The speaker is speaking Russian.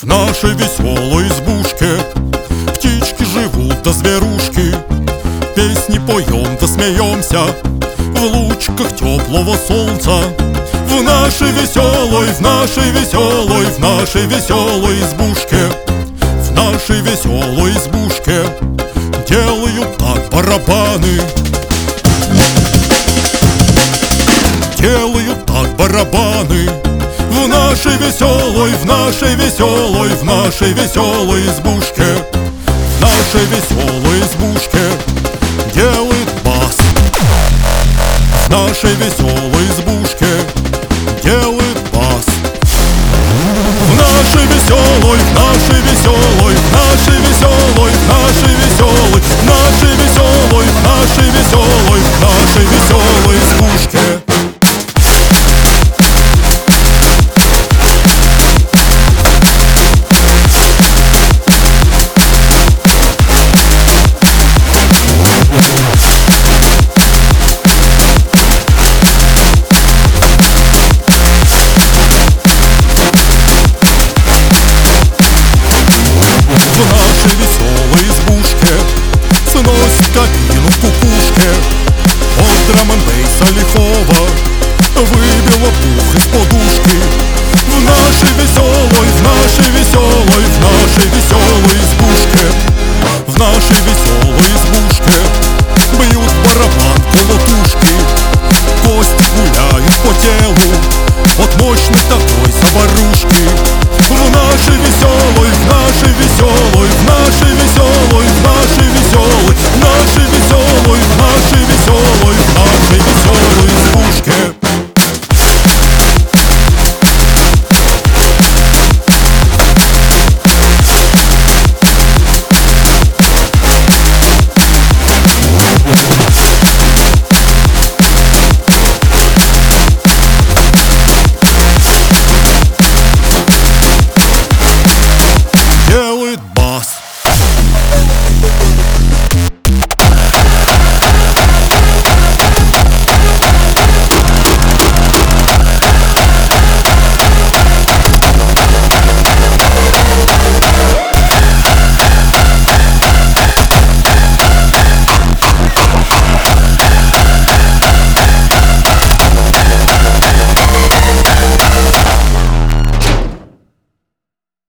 В нашей веселой избушке птички живут да зверушки. Песни поем да смеемся в лучиках теплого солнца. В нашей веселой, в нашей веселой, в нашей веселой избушке, в нашей веселой избушке делают так барабаны. Делают так барабаны. В нашей веселой, в нашей веселой, в нашей веселой избушке, в нашей веселой избушке делает бас. В нашей веселой избушке делает бас. В нашей веселой, в нашей веселой, в нашей веселой, в нашей веселой, в нашей веселой, в нашей веселой, в нашей веселой избушке. В